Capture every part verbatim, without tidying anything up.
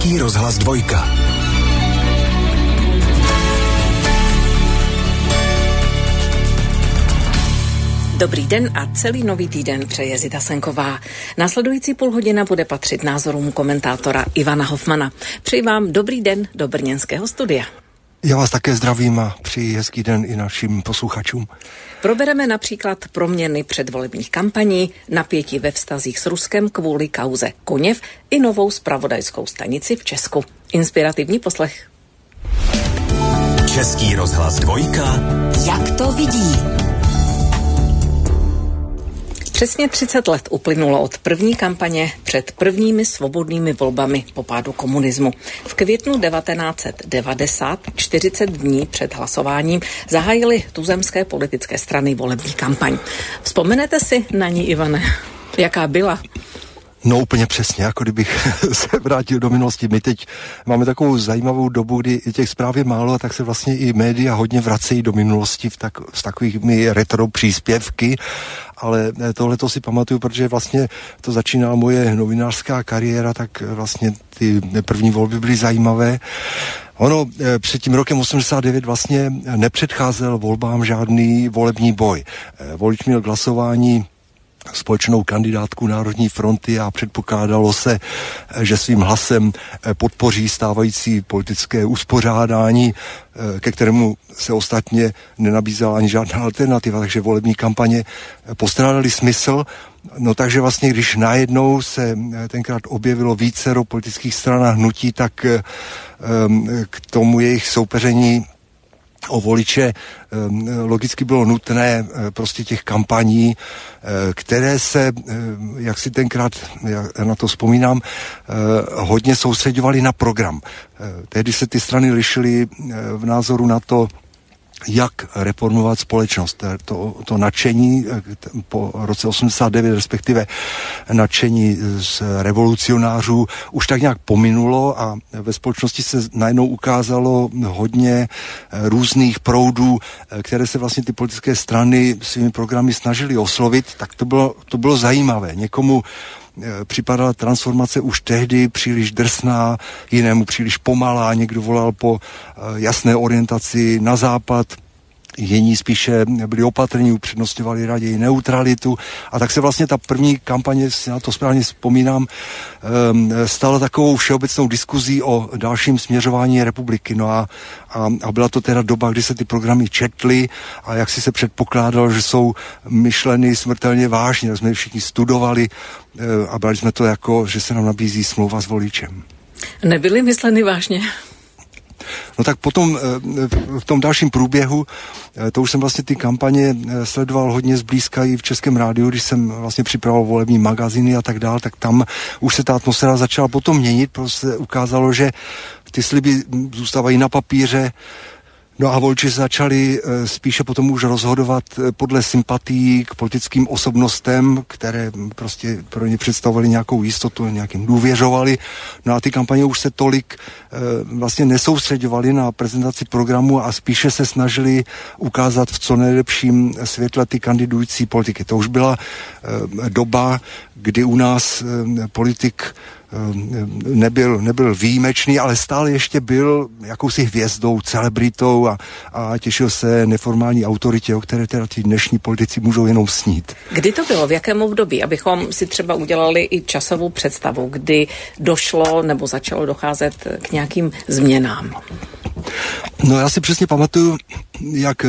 Český rozhlas dvojka. Dobrý den a celý nový týden přeje Zita Senková. Následující půl hodina bude patřit názorům komentátora Ivana Hofmana. Přeji vám dobrý den do brněnského studia. Já vás také zdravím a přeji hezký den i našim posluchačům. Probereme například proměny předvolebních kampaní, napětí ve vztazích s Ruskem kvůli kauze Koněv i novou zpravodajskou stanici v Česku. Inspirativní poslech. Český rozhlas dvojka. Jak to vidí? Přesně třicet let uplynulo od první kampaně před prvními svobodnými volbami po pádu komunismu. V květnu devatenáct set devadesát, čtyřicet dní před hlasováním, zahájily tuzemské politické strany volební kampaň. Vzpomenete si na ní, Ivane? Jaká byla? No úplně přesně, jako kdybych se vrátil do minulosti. My teď máme takovou zajímavou dobu, kdy těch zpráv je málo a tak se vlastně i média hodně vracejí do minulosti v, tak, v takovými retro příspěvky, ale tohle to si pamatuju, protože vlastně to začínala moje novinářská kariéra, tak vlastně ty první volby byly zajímavé. Ono před tím rokem osmdesát devět vlastně nepředcházel volbám žádný volební boj. Volič měl k hlasování společnou kandidátku Národní fronty a předpokládalo se, že svým hlasem podpoří stávající politické uspořádání, ke kterému se ostatně nenabízela ani žádná alternativa, takže volební kampaně postrádaly smysl. No takže vlastně, když najednou se tenkrát objevilo vícero politických stran a hnutí, tak k tomu jejich soupeření o voliče logicky bylo nutné prostě těch kampaní, které se, jak si tenkrát, já na to vzpomínám, hodně soustředovaly na program. Tehdy se ty strany lišily v názoru na to, jak reformovat společnost. To, to nadšení po roce osmdesát devět, respektive nadšení z revolucionářů, už tak nějak pominulo a ve společnosti se najednou ukázalo hodně různých proudů, které se vlastně ty politické strany svými programy snažily oslovit, tak to bylo, to bylo zajímavé. Někomu připadala transformace už tehdy příliš drsná, jinému příliš pomalá, někdo volal po jasné orientaci na západ, jiní spíše byli opatrní, upřednostňovali raději neutralitu a tak se vlastně ta první kampaně, si na to správně vzpomínám, stala takovou všeobecnou diskuzí o dalším směřování republiky. No a, a, a byla to teda doba, kdy se ty programy četly a jak si se předpokládalo, že jsou myšleny smrtelně vážně, jsme všichni studovali a brali jsme to jako, že se nám nabízí smlouva s voličem. Nebyly mysleny vážně? No tak potom v tom dalším průběhu, to už jsem vlastně ty kampaně sledoval hodně zblízka i v Českém rádiu, když jsem vlastně připravoval volební magazíny a tak dál, tak tam už se ta atmosféra začala potom měnit, protože se ukázalo, že ty sliby zůstávají na papíře. No a voliči začali spíše potom už rozhodovat podle sympatií k politickým osobnostem, které prostě pro ně představovaly nějakou jistotu, nějakým důvěřovali. No a ty kampaně už se tolik vlastně nesoustředovaly na prezentaci programu a spíše se snažili ukázat v co nejlepším světle ty kandidující politiky. To už byla doba, kdy u nás politik nebyl, nebyl výjimečný, ale stále ještě byl jakousi hvězdou, celebritou a, a těšil se neformální autoritě, o které teda ti dnešní politici můžou jenom snít. Kdy to bylo? V jakém období? Abychom si třeba udělali i časovou představu, kdy došlo nebo začalo docházet k nějakým změnám. No já si přesně pamatuju, jak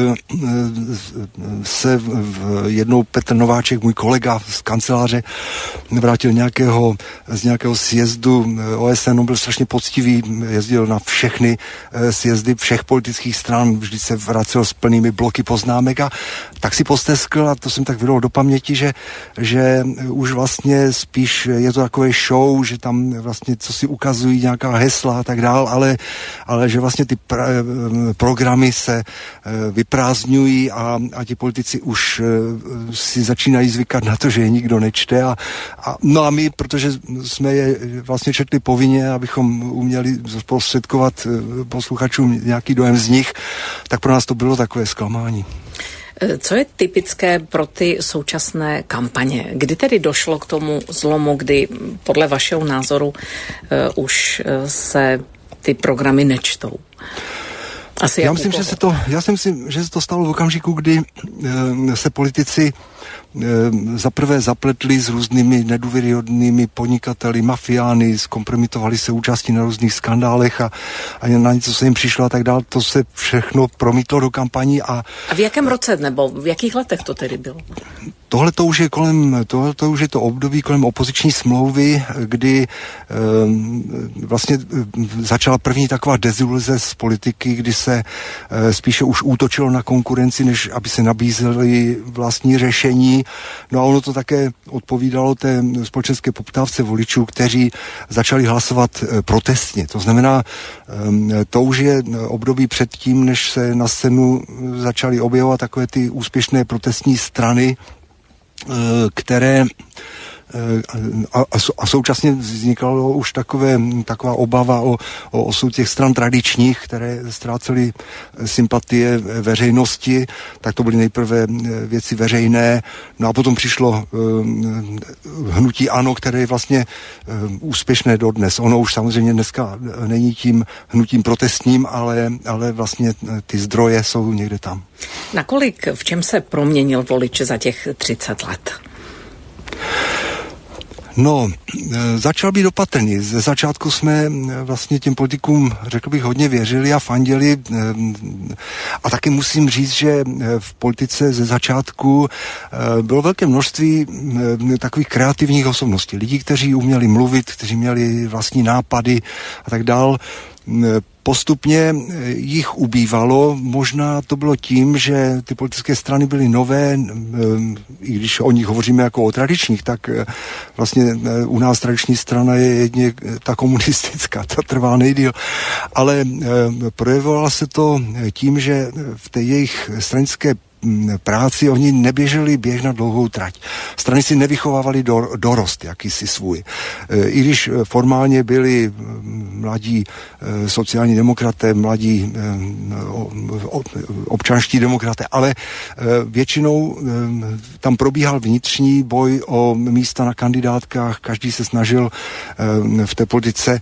se jednou Petr Nováček, můj kolega z kanceláře, vrátil nějakého, z nějakého sjezdu O S N, on byl strašně poctivý, jezdil na všechny sjezdy všech politických stran, vždy se vracel s plnými bloky poznámek a tak si posteskl, a to jsem tak vydal do paměti, že, že už vlastně spíš je to takové show, že tam vlastně co si ukazují, nějaká hesla a tak dál, ale, ale že vlastně ty pra- programy se vyprázdňují a, a ti politici už si začínají zvykat na to, že je nikdo nečte a, a no a my, protože jsme je vlastně četli povinně, abychom uměli zprostředkovat posluchačům nějaký dojem z nich, tak pro nás to bylo takové zklamání. Co je typické pro ty současné kampaně? Kdy tedy došlo k tomu zlomu, kdy podle vašeho názoru uh, už uh, se ty programy nečtou? Asi já myslím, že se to, já si myslím, že se to stalo v okamžiku, kdy uh, se politici za prvé zapletli s různými nedůvěryhodnými podnikateli, mafiány, zkompromitovali se účastí na různých skandálech a, a na něco se jim přišlo a tak dál. To se všechno promítlo do kampaní. A, a v jakém roce nebo v jakých letech to tedy bylo? Tohle to už je kolem, tohle to už je to období kolem opoziční smlouvy, kdy e, vlastně začala první taková deziluze z politiky, kdy se e, spíše už útočilo na konkurenci, než aby se nabízely vlastní řešení. No a ono to také odpovídalo té společenské poptávce voličů, kteří začali hlasovat e, protestně. To znamená, e, to už je období předtím, než se na scénu začaly objevovat takové ty úspěšné protestní strany, které a, a současně vznikalo už takové, taková obava o, o osud těch stran tradičních, které ztrácely sympatie veřejnosti, tak to byly nejprve věci veřejné, no a potom přišlo uh, hnutí ANO, které je vlastně uh, úspěšné dodnes. Ono už samozřejmě dneska není tím hnutím protestním, ale, ale vlastně ty zdroje jsou někde tam. Nakolik, v čem se proměnil volič za těch třicet let? No, začal být opatrný. Ze začátku jsme vlastně těm politikům, řekl bych, hodně věřili a fandili. A taky musím říct, že v politice ze začátku bylo velké množství takových kreativních osobností. Lidí, kteří uměli mluvit, kteří měli vlastní nápady a tak dál. Postupně jich ubývalo, možná to bylo tím, že ty politické strany byly nové, i když o nich hovoříme jako o tradičních, tak vlastně u nás tradiční strana je jedně ta komunistická, ta trvá nejdýl, ale projevovala se to tím, že v té jejich stranické práci oni neběželi běh na dlouhou trať. Strany si nevychovávali do, dorost, jakýsi svůj. I když formálně byli mladí sociální demokraté, mladí občanští demokraté, ale většinou tam probíhal vnitřní boj o místa na kandidátkách, každý se snažil v té politice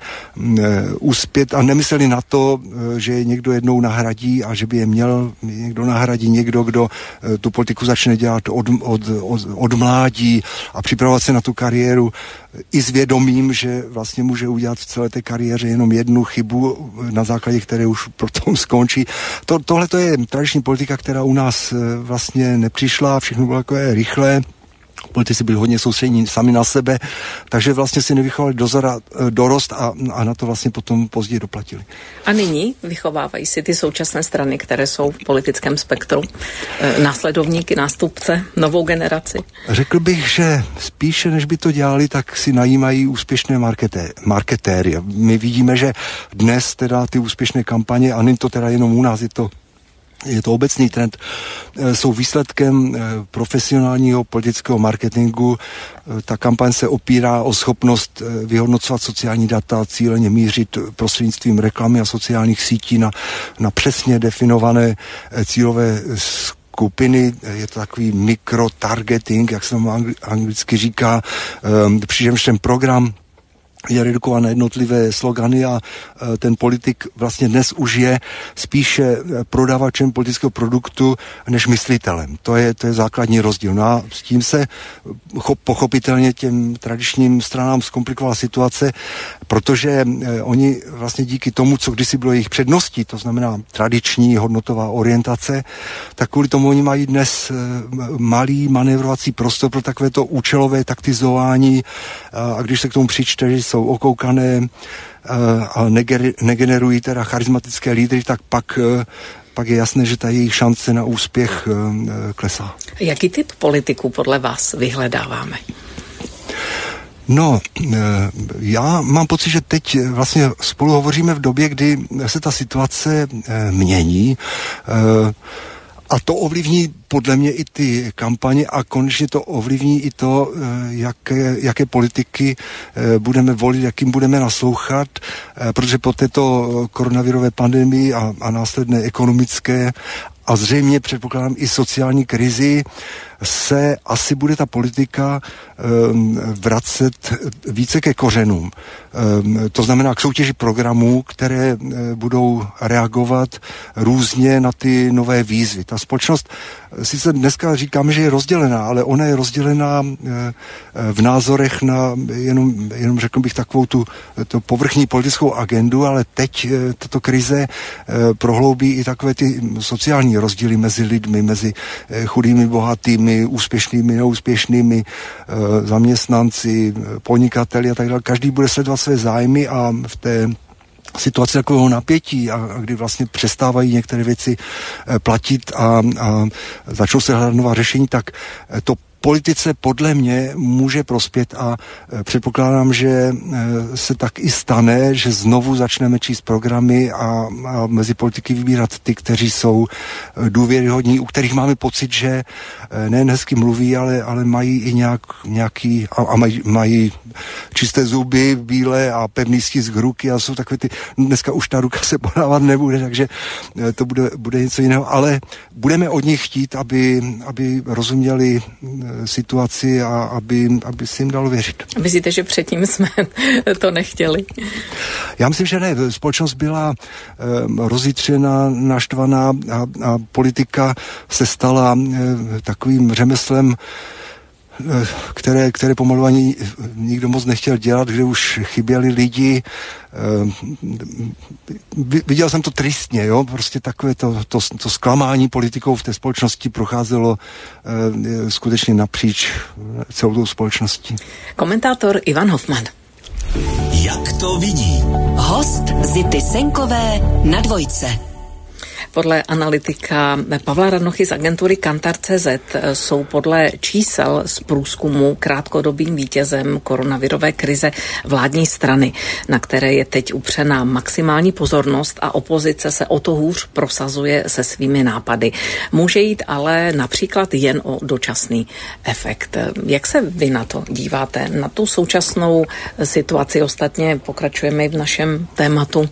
uspět a nemysleli na to, že je někdo jednou nahradí a že by je měl někdo nahradí, někdo, kdo tu politiku začne dělat od, od, od, od mládí a připravovat se na tu kariéru i s vědomím, že vlastně může udělat v celé té kariéře jenom jednu chybu, na základě které už potom skončí. To, tohle to je tradiční politika, která u nás vlastně nepřišla, všechno bylo takové rychlé. Politici byli hodně soustředění sami na sebe, takže vlastně si nevychovali dozora, dorost a, a na to vlastně potom později doplatili. A nyní vychovávají si ty současné strany, které jsou v politickém spektru, následovníky, nástupce, novou generaci? Řekl bych, že spíše než by to dělali, tak si najímají úspěšné marketé, marketéry. My vidíme, že dnes teda ty úspěšné kampaně, a není to teda jenom u nás, je to je to obecný trend, jsou výsledkem profesionálního politického marketingu. Ta kampaň se opírá o schopnost vyhodnocovat sociální data, cíleně mířit prostřednictvím reklamy a sociálních sítí na, na přesně definované cílové skupiny. Je to takový mikrotargeting, jak se tomu anglicky říká, přičemž ten program je redukován na jednotlivé slogany a ten politik vlastně dnes už je spíše prodavačem politického produktu než myslitelem. To je, to je základní rozdíl. No a s tím se pochopitelně těm tradičním stranám zkomplikovala situace, protože oni vlastně díky tomu, co kdysi bylo jejich předností, to znamená tradiční hodnotová orientace, tak kvůli tomu oni mají dnes malý manévrovací prostor pro takovéto účelové taktizování a když se k tomu přičte, že jsou okoukané a negenerují teda charismatické lídry, tak pak, pak je jasné, že ta jejich šance na úspěch klesá. Jaký typ politiků podle vás vyhledáváme? No, já mám pocit, že teď vlastně spolu hovoříme v době, kdy se ta situace mění. A to ovlivní podle mě i ty kampaně a konečně to ovlivní i to, jaké, jaké politiky budeme volit, jakým budeme naslouchat, protože po této koronavirové pandemii a, a následné ekonomické a zřejmě předpokládám i sociální krizi, se asi bude ta politika um, vracet více ke kořenům. Um, to znamená k soutěži programů, které uh, budou reagovat různě na ty nové výzvy. Ta společnost, sice dneska říkáme, že je rozdělená, ale ona je rozdělená uh, v názorech na jenom, jenom řekl bych takovou tu, tu povrchní politickou agendu, ale teď uh, tato krize uh, prohloubí i takové ty sociální rozdíly mezi lidmi, mezi uh, chudými, bohatými, úspěšnými, neúspěšnými e, zaměstnanci, podnikateli a tak dále. Každý bude sledovat své zájmy a v té situaci takového napětí, a, a kdy vlastně přestávají některé věci e, platit a, a začnou se hledat nová řešení, tak e, to politice podle mě může prospět a e, předpokládám, že e, se tak i stane, že znovu začneme číst programy a, a mezi politiky vybírat ty, kteří jsou e, důvěryhodní, u kterých máme pocit, že e, nejen hezky mluví, ale, ale mají i nějak, nějaký a, a mají, mají čisté zuby, bílé a pevný stisk ruky a jsou takové ty, dneska už ta ruka se podávat nebude, takže e, to bude, bude něco jiného, ale budeme od nich chtít, aby, aby rozuměli situaci a aby, aby si jim dalo věřit. Myslíte, že předtím jsme to nechtěli? Já myslím, že ne. Společnost byla e, rozjitřená, naštvaná a, a politika se stala e, takovým řemeslem, e, které, které pomalu ani nikdo moc nechtěl dělat, kde už chyběli lidi. Viděl jsem to tristně, jo, prostě takové to, to, to zklamání politikou v té společnosti procházelo eh, skutečně napříč celou tou společností. Komentátor Ivan Hofman. Jak to vidí? Host Zity Senkové na Dvojce. Podle analytika Pavla Radnochy z agentury Kantar tečka cé zet jsou podle čísel z průzkumu krátkodobým vítězem koronavirové krize vládní strany, na které je teď upřená maximální pozornost a opozice se o to hůř prosazuje se svými nápady. Může jít ale například jen o dočasný efekt. Jak se vy na to díváte, na tu současnou situaci? Ostatně pokračujeme i v našem tématu.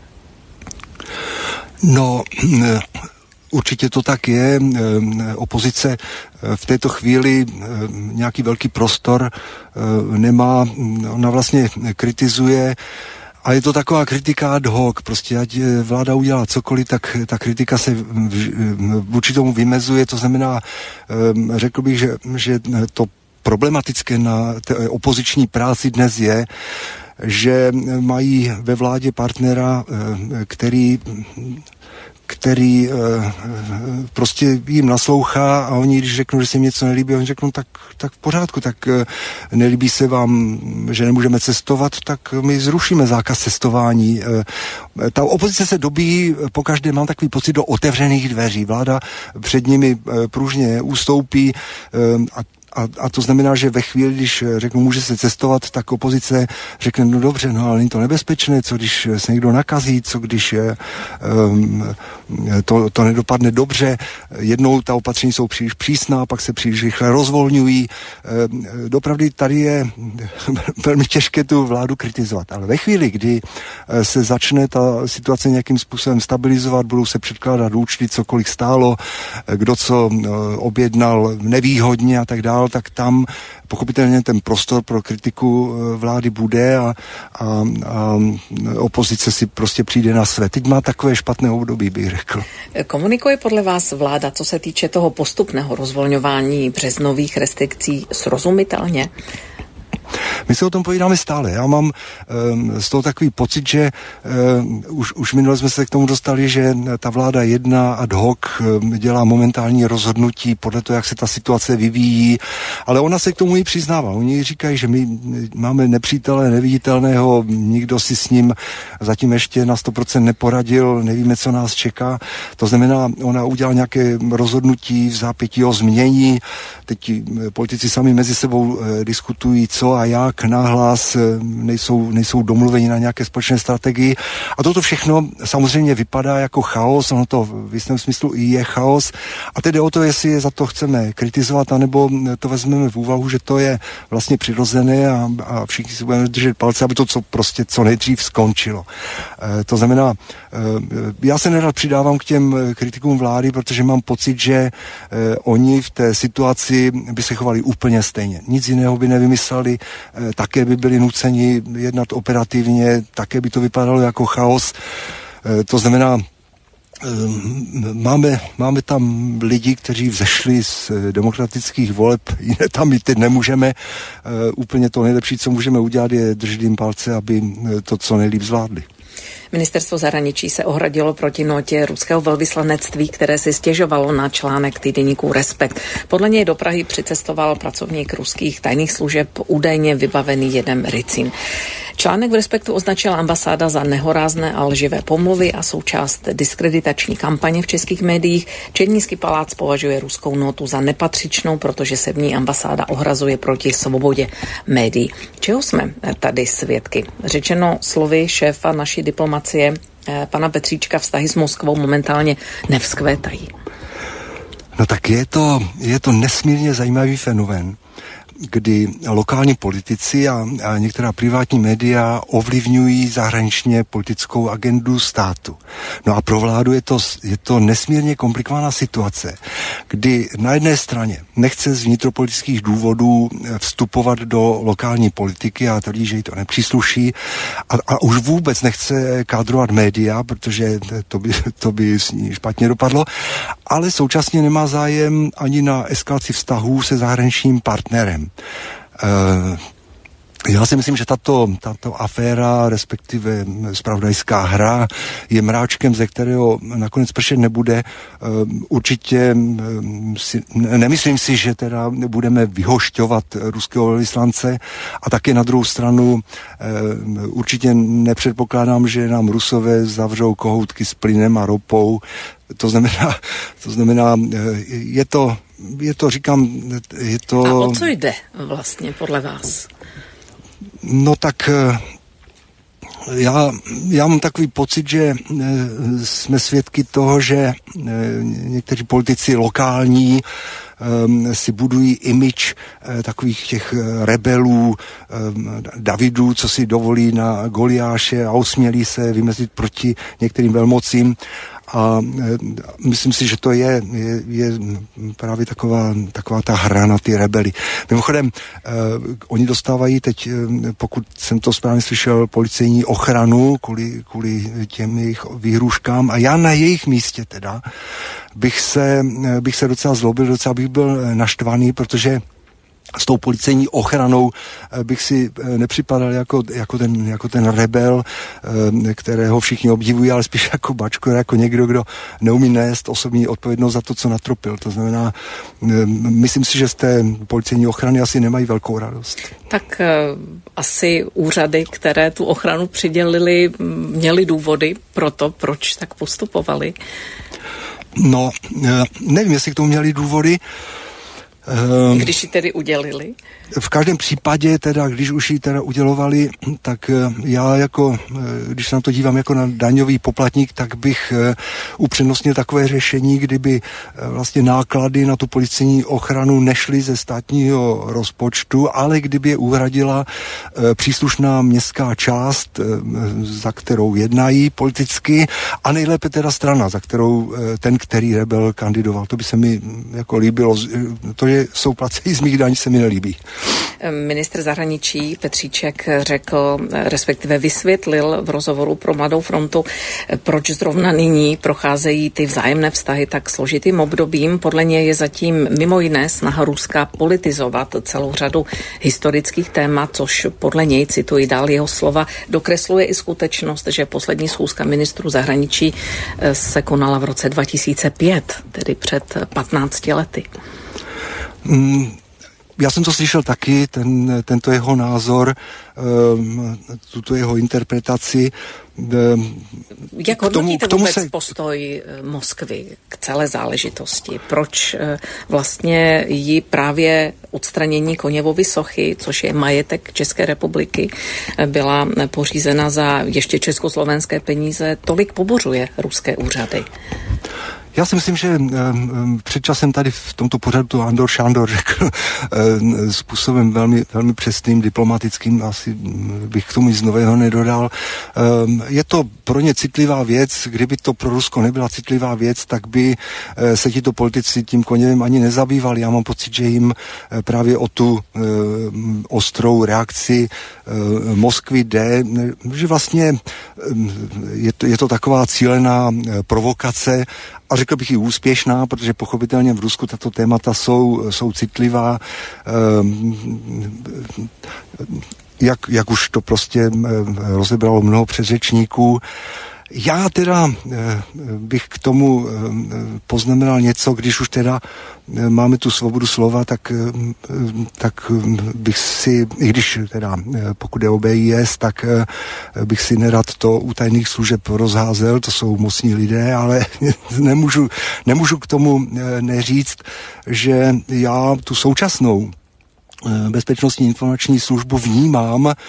No, určitě to tak je. Opozice v této chvíli nějaký velký prostor nemá. Ona vlastně kritizuje a je to taková kritika ad hoc. Prostě ať vláda udělá cokoliv, tak ta kritika se vůči tomu vymezuje. To znamená, řekl bych, že, že to problematické na té opoziční práci dnes je, že mají ve vládě partnera, který, který prostě jim naslouchá a oni, když řeknou, že se jim něco nelíbí, oni řeknou, tak, tak v pořádku, tak nelíbí se vám, že nemůžeme cestovat, tak my zrušíme zákaz cestování. Ta opozice se dobíjí, pokaždé mám takový pocit, do otevřených dveří. Vláda před nimi pružně ustoupí a A, a to znamená, že ve chvíli, když řeknu, může se cestovat, tak opozice řekne, no dobře, no ale není to nebezpečné, co když se někdo nakazí, co když je, um, to, to nedopadne dobře. Jednou ta opatření jsou příliš přísná, pak se příliš rychle rozvolňují. Um, dopravdy tady je velmi těžké tu vládu kritizovat, ale ve chvíli, kdy se začne ta situace nějakým způsobem stabilizovat, budou se předkládat účty, co kolik stálo, kdo co objednal nevýhodně a tak dále, tak tam pochopitelně ten prostor pro kritiku vlády bude a, a, a opozice si prostě přijde na své. Teď má takové špatné období, bych řekl. Komunikuje podle vás vláda, co se týče toho postupného rozvolňování březnových restrikcí, srozumitelně? My se o tom povídáme stále. Já mám um, z toho takový pocit, že um, už, už minule jsme se k tomu dostali, že ta vláda jedna ad hoc um, dělá momentální rozhodnutí podle toho, jak se ta situace vyvíjí, ale ona se k tomu i přiznává. Oni říkají, že my máme nepřítele neviditelného, nikdo si s ním zatím ještě na sto procent neporadil, nevíme, co nás čeká. To znamená, ona udělala nějaké rozhodnutí v zápětí o změní. Teď politici sami mezi sebou uh, diskutují, co a a jak nahlas, nejsou, nejsou domluveni na nějaké společné strategii. A toto všechno samozřejmě vypadá jako chaos, ono to v jistém smyslu i je chaos. A tedy o to, jestli je za to chceme kritizovat, anebo to vezmeme v úvahu, že to je vlastně přirozené a, a všichni si budeme držet palce, aby to co, prostě co nejdřív skončilo. E, to znamená, e, já se nerad přidávám k těm kritikům vlády, protože mám pocit, že e, oni v té situaci by se chovali úplně stejně. Nic jiného by nevymysleli, e, také by byli nuceni jednat operativně, také by to vypadalo jako chaos. E, to znamená, Máme, máme tam lidi, kteří vzešli z demokratických voleb, jiné tam jít teď nemůžeme. Úplně to nejlepší, co můžeme udělat, je držet jim palce, aby to co nejlíp zvládli. Ministerstvo zahraničí se ohradilo proti notě ruského velvyslanectví, které si stěžovalo na článek týdeníku Respekt. Podle něj do Prahy přicestoval pracovník ruských tajných služeb údajně vybavený jedem ricin. Článek v Respektu označila ambasáda za nehorázné a lživé pomluvy a součást diskreditační kampaně v českých médiích. Černínský palác považuje ruskou notu za nepatřičnou, protože se v ní ambasáda ohrazuje proti svobodě médií. Čeho jsme tady svědky? Řečeno slovy šéfa naší diplomacie, pana Petříčka, vztahy s Moskvou momentálně nevzkvétají. No tak je to, je to nesmírně zajímavý fenomén, kdy lokální politici a, a některá privátní média ovlivňují zahraničně politickou agendu státu. No a pro vládu je to, je to nesmírně komplikovaná situace, kdy na jedné straně nechce z vnitropolitických důvodů vstupovat do lokální politiky a tvrdí, že jí to nepřísluší a, a už vůbec nechce kádrovat média, protože to by, to by s ní špatně dopadlo, ale současně nemá zájem ani na eskalaci vztahů se zahraničním partnerem. Uh, já si myslím, že tato, tato aféra, respektive zpravodajská hra, je mráčkem, ze kterého nakonec pršet nebude. Uh, určitě um, si, nemyslím si, že teda budeme vyhošťovat ruského velvyslance a také na druhou stranu uh, určitě nepředpokládám, že nám Rusové zavřou kohoutky s plynem a ropou. To znamená, to znamená, je to, je to, říkám, je to... A o co jde vlastně podle vás? No tak já, já mám takový pocit, že jsme svědky toho, že někteří politici lokální si budují image takových těch rebelů, Davidů, co si dovolí na Goliáše a osmělí se vymezit proti některým velmocím. A myslím si, že to je, je, je právě taková, taková ta hra na ty rebely. Mimochodem, eh, oni dostávají teď, eh, pokud jsem to správně slyšel, policejní ochranu kvůli, kvůli těm jejich výhruškám a já na jejich místě teda bych se, bych se docela zlobil, docela bych byl naštvaný, protože s tou policejní ochranou bych si nepřipadal jako, jako, ten, jako ten rebel, kterého všichni obdivují, ale spíš jako bačko, jako někdo, kdo neumí nést osobní odpovědnost za to, co natropil. To znamená, myslím si, že z té policejní ochrany asi nemají velkou radost. Tak asi úřady, které tu ochranu přidělili, měly důvody pro to, proč tak postupovali? No, nevím, jestli k tomu měli důvody. Když ji tedy udělili? V každém případě, teda, když už ji teda udělovali, tak já jako, když se na to dívám jako na daňový poplatník, tak bych upřednostnil takové řešení, kdyby vlastně náklady na tu policejní ochranu nešly ze státního rozpočtu, ale kdyby je uhradila příslušná městská část, za kterou jednají politicky, a nejlépe teda strana, za kterou ten, který rebel kandidoval. To by se mi jako líbilo. To, že jsou placení z mých daní, se mi nelíbí. Ministr zahraničí Petříček řekl, respektive vysvětlil v rozhovoru pro Mladou frontu, proč zrovna nyní procházejí ty vzájemné vztahy tak složitým obdobím. Podle něj je zatím mimo jiné snaha Ruska politizovat celou řadu historických témat, což podle něj, cituji dál jeho slova, dokresluje i skutečnost, že poslední schůzka ministrů zahraničí se konala v roce dva tisíce pět, tedy před patnácti lety. Mm. já jsem to slyšel taky, ten, tento jeho názor, tuto jeho interpretaci. Jak hodnotíte vůbec se... postoj Moskvy k celé záležitosti? Proč vlastně jí právě odstranění Koněvovy sochy, což je majetek České republiky, byla pořízena za ještě československé peníze, tolik pobořuje ruské úřady? Já si myslím, že před časem tady v tomto pořadu to Andor Šándor řekl způsobem velmi, velmi přesným, diplomatickým, asi bych k tomu nic nového nedodal. Je to pro ně citlivá věc, kdyby to pro Rusko nebyla citlivá věc, tak by se tito politici tím Koněvem ani nezabývali. Já mám pocit, že jim právě o tu ostrou reakci Moskvy jde, že vlastně je to, je to taková cílená provokace, a řekl bych i úspěšná, protože pochopitelně v Rusku tato témata jsou, jsou citlivá. Jak, jak už to prostě rozebralo mnoho předřečníků. Já teda bych k tomu poznamenal něco, když už teda máme tu svobodu slova, tak, tak bych si, i když teda pokud je o B I S, tak bych si nerad to u tajných služeb rozházel, to jsou mocní lidé, ale nemůžu, nemůžu k tomu neříct, že já tu současnou bezpečnostní informační službu vnímám e,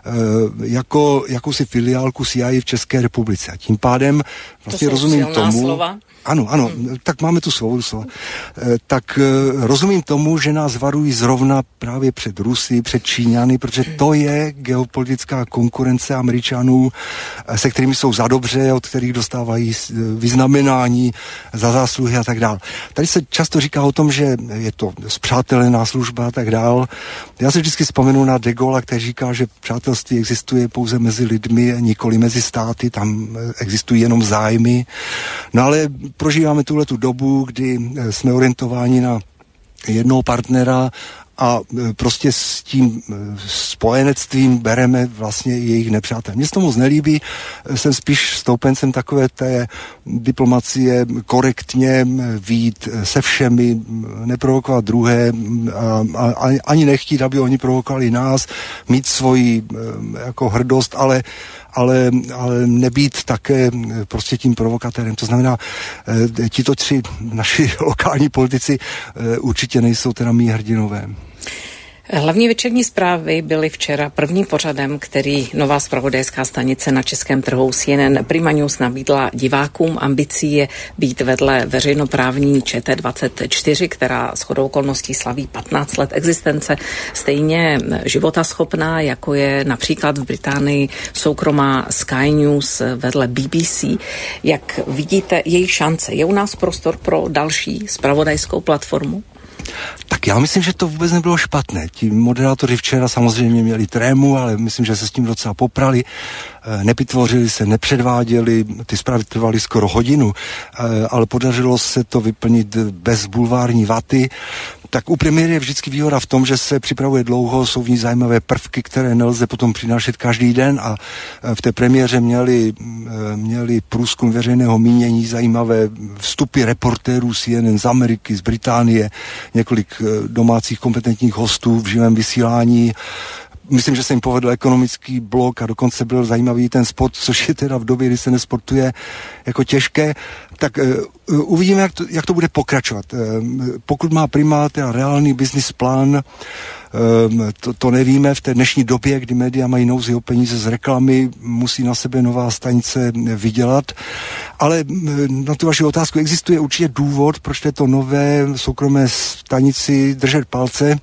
jako jakousi filiálku C I A v České republice. A tím pádem vlastně to rozumím tomu... Slova. Ano, ano, hmm. tak máme tu svobodu slova. E, tak e, rozumím tomu, že nás varují zrovna právě před Rusy, před Číňany, protože to je geopolitická konkurence Američanů, e, se kterými jsou za dobře, od kterých dostávají vyznamenání za zásluhy a tak dál. Tady se často říká o tom, že je to spřátelená služba a tak dál. Já se vždycky vzpomenu na De Gaulle, který říká, že přátelství existuje pouze mezi lidmi, nikoli mezi státy, tam existují jenom zájmy. No ale prožíváme tuhletu dobu, kdy jsme orientováni na jednoho partnera a prostě s tím spojenectvím bereme vlastně jejich nepřátel. Mně se to moc nelíbí, jsem spíš stoupencem takové té diplomacie, korektně vyjít se všemi, neprovokovat druhé a, a, ani nechtít, aby oni provokovali nás, mít svoji jako hrdost, ale Ale, ale nebýt také prostě tím provokatérem. To znamená, e, tito tři naši lokální politici e, určitě nejsou teda mý hrdinové. Hlavní večerní zprávy byly včera prvním pořadem, který nová zpravodajská stanice na českém trhu C N N Prima News nabídla divákům. Ambicí je být vedle veřejnoprávní Č T dvacet čtyři, která shodou okolností slaví patnáct let existence, stejně životaschopná, jako je například v Británii soukromá Sky News vedle B B C. Jak vidíte její šance? Je u nás prostor pro další zpravodajskou platformu? Tak já myslím, že to vůbec nebylo špatné. Ti moderátoři včera samozřejmě měli trému, ale myslím, že se s tím docela poprali. Nepytvořili se, nepředváděli, ty zprávy trvaly skoro hodinu, ale podařilo se to vyplnit bez bulvární vaty. Tak u premiéry je vždycky výhoda v tom, že se připravuje dlouho, jsou v ní zajímavé prvky, které nelze potom přinášet každý den a v té premiéře měli, měli průzkum veřejného mínění, zajímavé vstupy reportérů C N N z Ameriky, z Británie, několik domácích kompetentních hostů v živém vysílání. Myslím, že se jim povedl ekonomický blok a dokonce byl zajímavý ten sport, což je teda v době, kdy se nesportuje jako těžké. Tak uh, uvidíme, jak to, jak to bude pokračovat. Uh, pokud má Prima teda reálný business plán, uh, to, to nevíme v té dnešní době, kdy média mají nouzi o peníze z reklamy, musí na sebe nová stanice vydělat. Ale uh, na tu vaši otázku existuje určitě důvod, proč této nové soukromé stanici držet palce.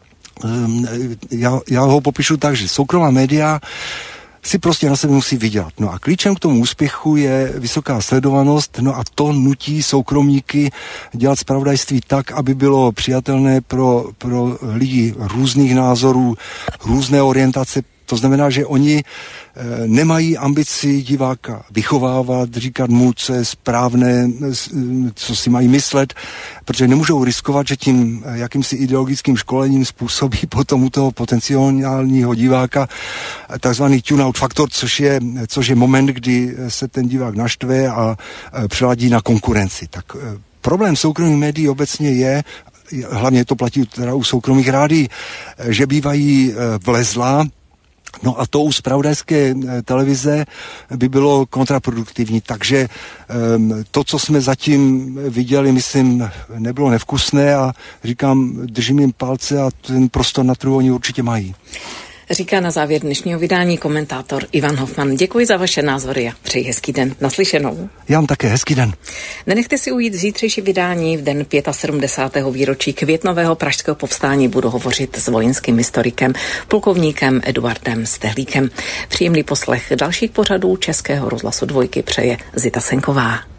Já, já ho popíšu tak, že soukromá média si prostě na sebe musí vydělat. No a klíčem k tomu úspěchu je vysoká sledovanost, no a to nutí soukromníky dělat zpravodajství tak, aby bylo přijatelné pro, pro lidi různých názorů, různé orientace. To znamená, že oni e, nemají ambici diváka vychovávat, říkat mu, co je správné, co si mají myslet, protože nemůžou riskovat, že tím jakýmsi ideologickým školením způsobí potom u toho potenciálního diváka takzvaný tune-out faktor, což je, což je moment, kdy se ten divák naštve a e, přeladí na konkurenci. Tak e, problém soukromých médií obecně je, hlavně to platí teda u soukromých rádií, že bývají vlezlá. No a to u zpravodajské televize by bylo kontraproduktivní, takže to, co jsme zatím viděli, myslím, nebylo nevkusné a říkám, držím jim palce a ten prostor na trhu oni určitě mají. Říká na závěr dnešního vydání komentátor Ivan Hofman. Děkuji za vaše názory a přeji hezký den. Naslyšenou. Já vám také hezký den. Nenechte si ujít zítřejší vydání v den sedmdesátého pátého výročí květnového pražského povstání. Budu hovořit s vojenským historikem, plukovníkem Eduardem Stehlíkem. Příjemný poslech dalších pořadů Českého rozhlasu Dvojky přeje Zita Senková.